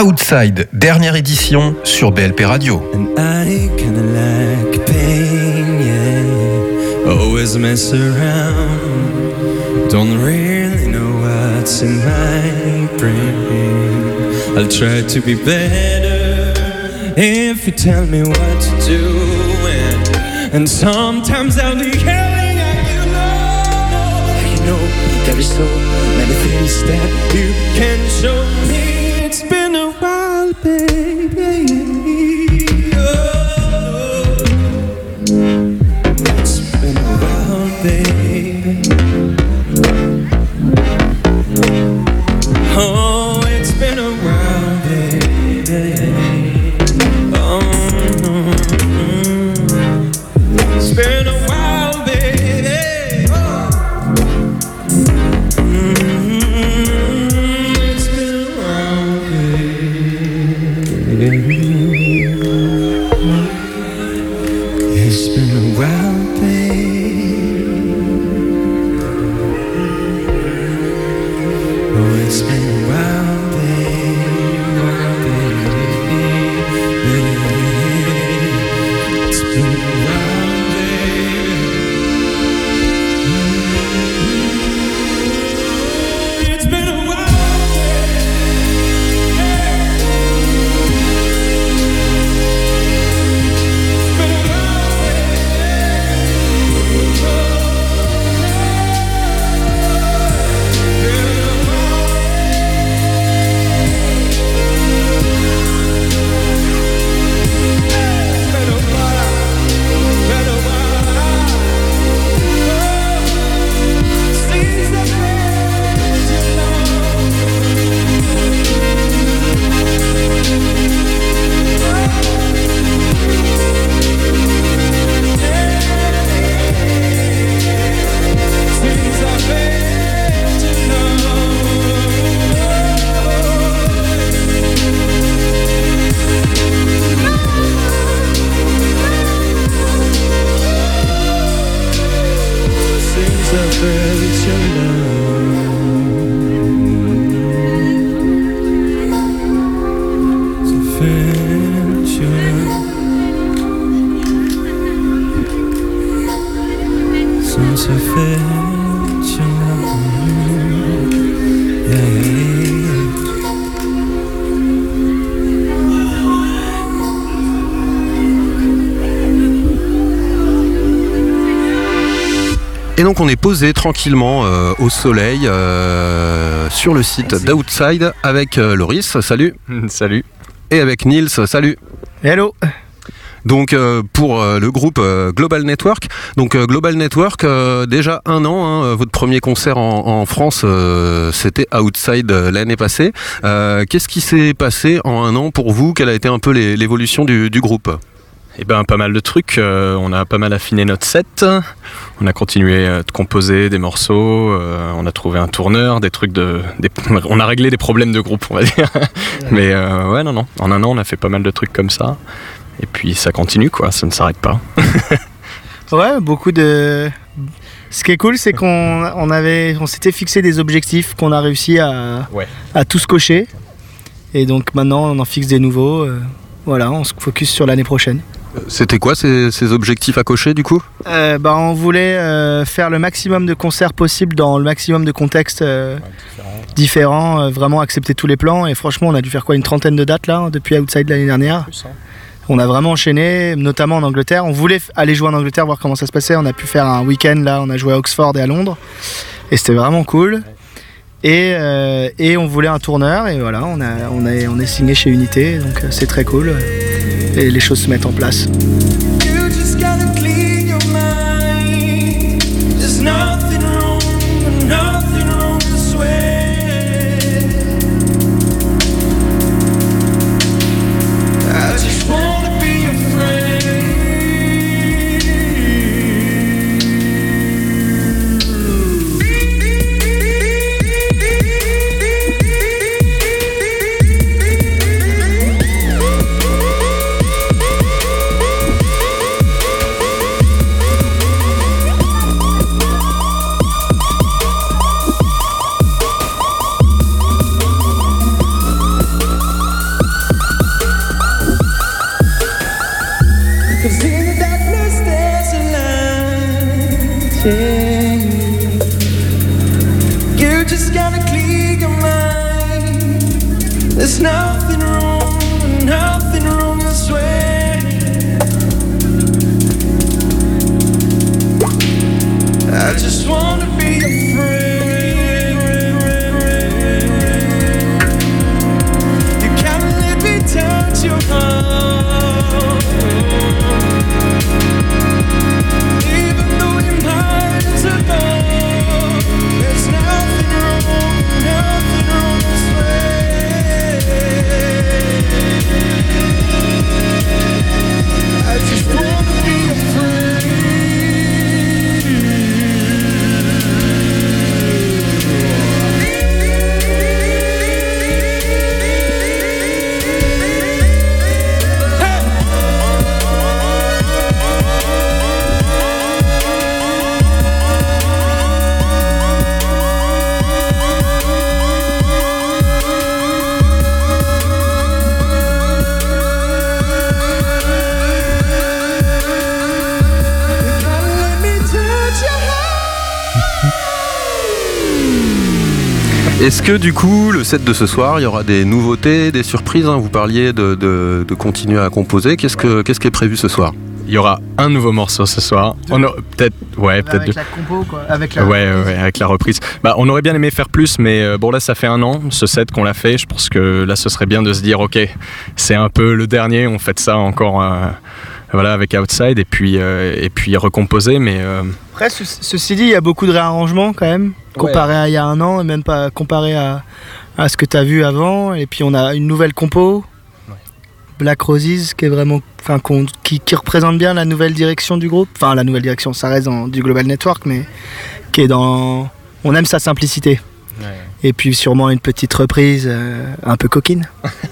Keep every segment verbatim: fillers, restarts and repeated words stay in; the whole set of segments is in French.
Outside, dernière édition sur B L P Radio. And I kinda like pain, yeah. Always mess around. Don't really know what's in my brain. I'll try to be better if you tell me what to do. And, and sometimes I'll be yelling at you, no, no. You know, there is so many things that you can show me. It's been a while, baby. Oh, it's been a while, baby. Oh, it's been a while, baby. Oh, it's been a while, baby. Oh. Et donc on est posé tranquillement euh, au soleil euh, sur le site d'Outside avec euh, Loris, salut. Salut. Et avec Nils, salut. Hello. Donc euh, pour euh, le groupe euh, Global Network, donc euh, Global Network, euh, déjà un an, hein, votre premier concert en, en France, euh, c'était Outside euh, l'année passée. Euh, qu'est-ce qui s'est passé en un an pour vous? Quelle a été un peu les, l'évolution du, du groupe? Eh ben, pas mal de trucs. Euh, on a pas mal affiné notre set. On a continué de composer des morceaux. Euh, on a trouvé un tourneur, des trucs de. Des, on a réglé des problèmes de groupe, on va dire. Mais euh, ouais, non, non. En un an, on a fait pas mal de trucs comme ça. Et puis ça continue, quoi. Ça ne s'arrête pas. Ouais, beaucoup de. Ce qui est cool, c'est qu'on on avait, on s'était fixé des objectifs qu'on a réussi à, ouais. à tous cocher. Et donc maintenant, on en fixe des nouveaux. Euh, voilà, on se focus sur l'année prochaine. C'était quoi ces, ces objectifs à cocher du coup? euh, bah, On voulait euh, faire le maximum de concerts possible dans le maximum de contextes euh, ouais, différents, différents euh, vraiment accepter tous les plans. Et franchement, on a dû faire quoi, une trentaine de dates là, depuis Outside l'année dernière. Plus, hein. On a vraiment enchaîné, notamment en Angleterre. On voulait aller jouer en Angleterre, voir comment ça se passait. On a pu faire un week-end là, on a joué à Oxford et à Londres. Et c'était vraiment cool. Et, euh, et on voulait un tourneur, et voilà, on, a, on, a, on est signé chez Unité, donc c'est très cool. Et les choses se mettent en place. There's nothing wrong, nothing wrong this way. I just wanna be a friend. You can't let me touch your heart, even though you're miles apart. There's nothing wrong, nothing wrong this way. I just wanna be a friend. Est-ce que du coup, le set de ce soir, il y aura des nouveautés, des surprises, hein? Vous parliez de, de, de continuer à composer. Qu'est-ce, que, qu'est-ce qui est prévu ce soir? Il y aura un nouveau morceau ce soir. On a, peut-être, ouais, peut-être avec deux. la compo, quoi. Avec la Ouais, ouais, avec la reprise. Bah, on aurait bien aimé faire plus, mais euh, bon là, ça fait un an ce set qu'on l'a fait. Je pense que là, ce serait bien de se dire, ok, c'est un peu le dernier. On fait ça encore, euh, voilà, avec Outside et puis euh, et puis recomposer, mais. Euh... Après, ce, ceci dit, il y a beaucoup de réarrangements quand même, comparé ouais. à il y a un an, et même pas comparé à, à ce que tu as vu avant. Et puis on a une nouvelle compo, ouais. Black Roses, qui est vraiment, enfin, qui, qui représente bien la nouvelle direction du groupe. Enfin, la nouvelle direction, ça reste dans du Global Network, mais qui est dans, on aime sa simplicité. Ouais. Et puis sûrement une petite reprise euh, un peu coquine.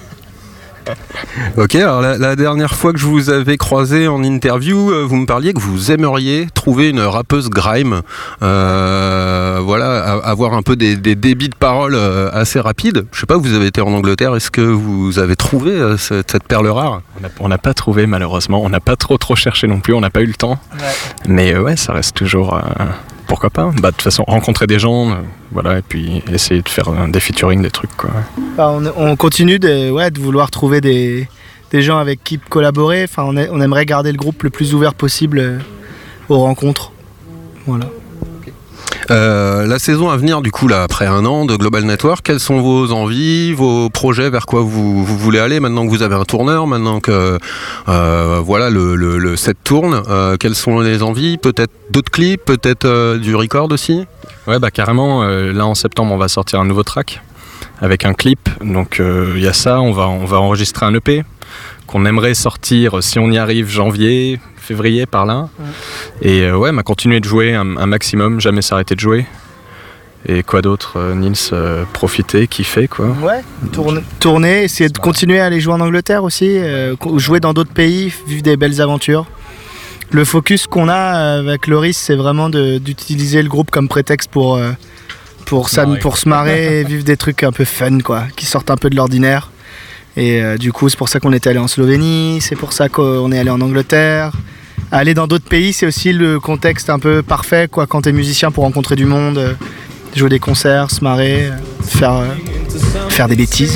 Ok, alors la, la dernière fois que je vous avais croisé en interview, euh, vous me parliez que vous aimeriez trouver une rappeuse grime, euh, voilà, a, avoir un peu des, des débits de parole euh, assez rapides. Je sais pas, vous avez été en Angleterre, est-ce que vous avez trouvé euh, cette, cette perle rare? On n'a pas trouvé malheureusement, on n'a pas trop trop cherché non plus, on n'a pas eu le temps. Ouais. Mais euh, ouais, ça reste toujours... Euh... Pourquoi pas? Bah, de toute façon, rencontrer des gens, euh, voilà, et puis essayer de faire euh, des featuring, des trucs, quoi. Ouais. Bah, on, on continue de, ouais, de vouloir trouver des, des gens avec qui collaborer. Enfin, on, est, on aimerait garder le groupe le plus ouvert possible euh, aux rencontres. Voilà. Euh, la saison à venir, du coup, là, après un an de Global Network, quelles sont vos envies, vos projets, vers quoi vous, vous voulez aller maintenant que vous avez un tourneur, maintenant que euh, voilà, le, le, le set tourne, euh, quelles sont les envies? Peut-être d'autres clips, peut-être euh, du record aussi? Ouais, bah carrément, euh, là en septembre on va sortir un nouveau track avec un clip, donc il euh, y a ça, on va, on va enregistrer un E P qu'on aimerait sortir si on y arrive janvier, février par là. Ouais. Et euh, ouais, m'a continué de jouer un, un maximum, jamais s'arrêter de jouer. Et quoi d'autre, euh, Nils, euh, profiter, kiffer quoi. Ouais, tourner, tourner essayer de continuer à aller jouer en Angleterre aussi, euh, jouer dans d'autres pays, vivre des belles aventures. Le focus qu'on a avec Loris, c'est vraiment de, d'utiliser le groupe comme prétexte pour, euh, pour, ça, pour se marrer et vivre des trucs un peu fun, quoi, qui sortent un peu de l'ordinaire. Et euh, du coup, c'est pour ça qu'on était allé en Slovénie, c'est pour ça qu'on est allé en Angleterre. Aller dans d'autres pays, c'est aussi le contexte un peu parfait, quoi, quand t'es musicien, pour rencontrer du monde, euh, jouer des concerts, se marrer, euh, faire, euh, faire des bêtises.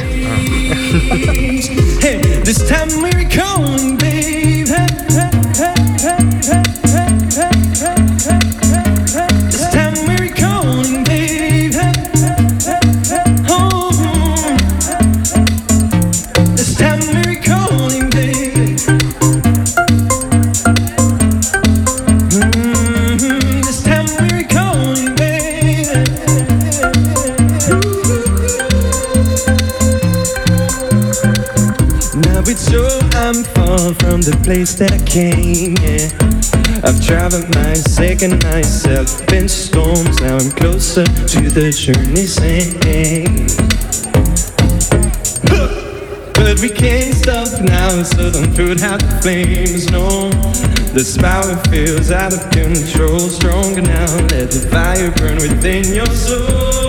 From the place that I came, yeah. I've traveled myself and myself in storms. Now I'm closer to the journey's end. But we can't stop now, so don't put out the flames, no. This power feels out of control, stronger now. Let the fire burn within your soul.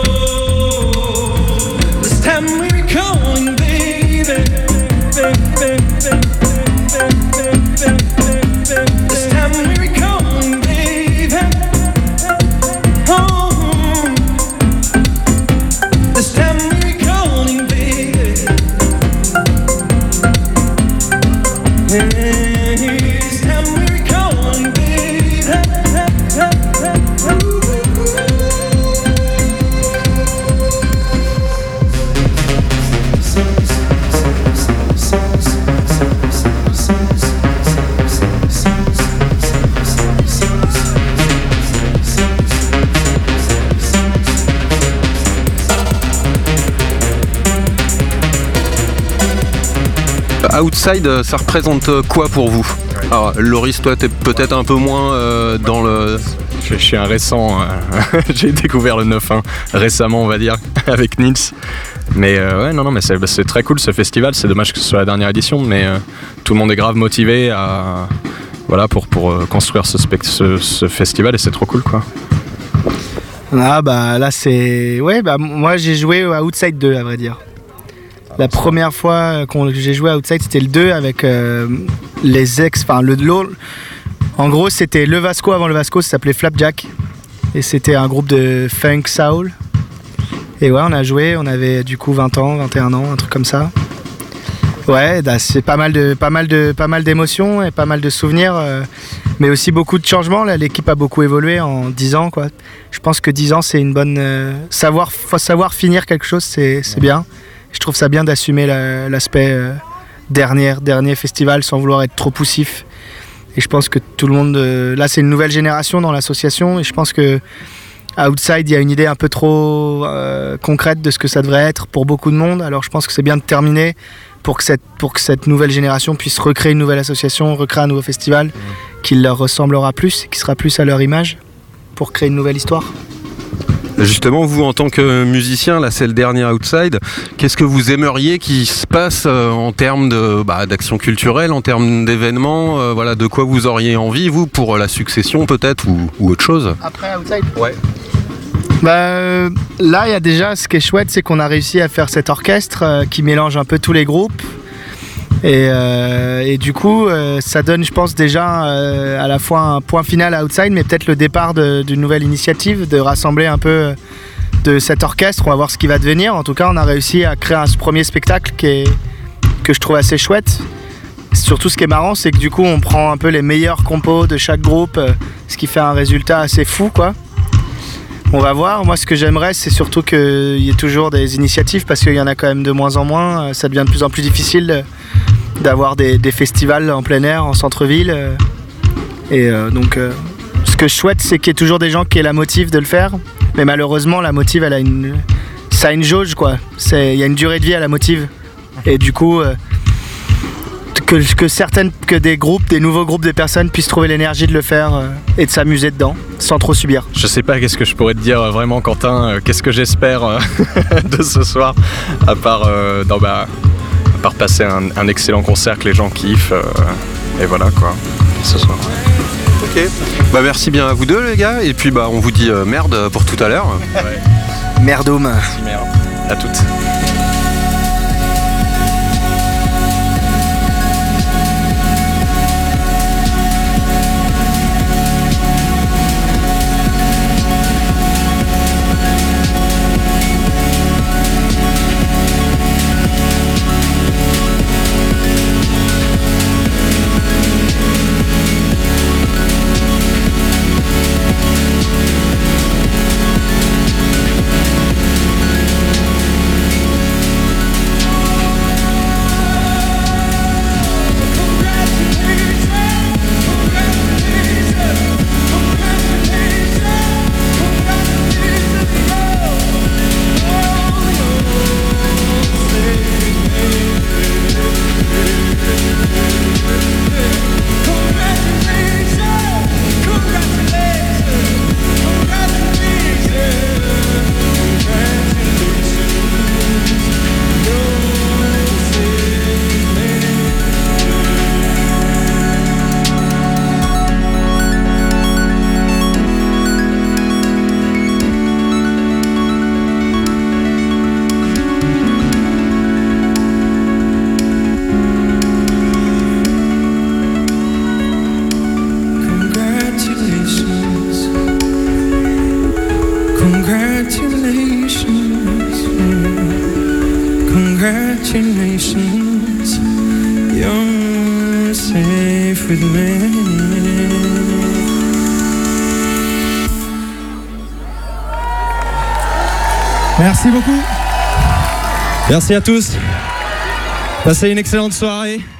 This time we're calling, baby, baby, baby. This time we're calling, baby. Oh, this time we're calling, baby. Outside, ça représente quoi pour vous? Alors, Loris, toi, t'es peut-être un peu moins euh, dans le... Je, je suis un récent, euh, j'ai découvert le neuf un récemment, on va dire, avec Nils. Mais euh, ouais, non, non, mais c'est, c'est très cool ce festival. C'est dommage que ce soit la dernière édition, mais euh, tout le monde est grave motivé à, voilà, pour, pour euh, construire ce, spect- ce, ce festival et c'est trop cool, quoi. Ah bah là c'est... Ouais, bah moi j'ai joué à Outside deux, à vrai dire. La première fois que j'ai joué à Outside, c'était le deux avec euh, les ex... Enfin, le, le... En gros, c'était le Vasco avant le Vasco, ça s'appelait Flapjack. Et c'était un groupe de funk soul. Et ouais, on a joué, on avait du coup vingt ans, vingt et un ans, un truc comme ça. Ouais, bah, c'est pas mal, de, pas, mal de, pas mal d'émotions et pas mal de souvenirs. Euh, mais aussi beaucoup de changements. Là, l'équipe a beaucoup évolué en dix ans, quoi. Je pense que dix ans, c'est une bonne... Euh, savoir, faut savoir finir quelque chose, c'est, c'est bien. Je trouve ça bien d'assumer la, l'aspect euh, dernier, dernier festival sans vouloir être trop poussif. Et je pense que tout le monde... Euh, là, c'est une nouvelle génération dans l'association. Et je pense que à Outside, il y a une idée un peu trop euh, concrète de ce que ça devrait être pour beaucoup de monde. Alors je pense que c'est bien de terminer pour que cette, pour que cette nouvelle génération puisse recréer une nouvelle association, recréer un nouveau festival mmh. qui leur ressemblera plus, qui sera plus à leur image pour créer une nouvelle histoire. Justement, vous en tant que musicien, là c'est le dernier Outside, qu'est-ce que vous aimeriez qu'il se passe euh, en termes de, bah, d'action culturelle, en termes d'événements, euh, voilà, de quoi vous auriez envie, vous, pour la succession peut-être, ou, ou autre chose? Après Outside? Ouais. Bah, euh, là, il y a déjà, ce qui est chouette, c'est qu'on a réussi à faire cet orchestre euh, qui mélange un peu tous les groupes. Et, euh, et du coup, euh, ça donne, je pense, déjà euh, à la fois un point final à Outside, mais peut-être le départ de, d'une nouvelle initiative, de rassembler un peu de cet orchestre. On va voir ce qui va devenir. En tout cas, on a réussi à créer un premier spectacle qui est, que je trouve assez chouette. Surtout, ce qui est marrant, c'est que du coup, on prend un peu les meilleurs compos de chaque groupe, ce qui fait un résultat assez fou, quoi. On va voir. Moi, ce que j'aimerais, c'est surtout qu'il y ait toujours des initiatives, parce qu'il y en a quand même de moins en moins. Ça devient de plus en plus difficile d'avoir des, des festivals en plein air, en centre-ville. Et euh, donc, euh, ce que je souhaite, c'est qu'il y ait toujours des gens qui aient la motive de le faire. Mais malheureusement, la motive, elle a une, ça a une jauge, quoi. C'est, il y a une durée de vie à la motive. Et du coup, euh, que, que certaines, que des groupes, des nouveaux groupes de personnes puissent trouver l'énergie de le faire euh, et de s'amuser dedans, sans trop subir. Je sais pas qu'est-ce que je pourrais te dire euh, vraiment, Quentin. Euh, qu'est-ce que j'espère euh, de ce soir, à part euh, dans ma... à part passer un, un excellent concert que les gens kiffent, euh, et voilà quoi, ce soir. Ok, bah merci bien à vous deux les gars, et puis bah on vous dit euh, merde pour tout à l'heure. Ouais. Merdoum. Merci, merde. À toutes. Congratulations, you're safe with me. Merci beaucoup. Merci à tous. Passez une excellente soirée.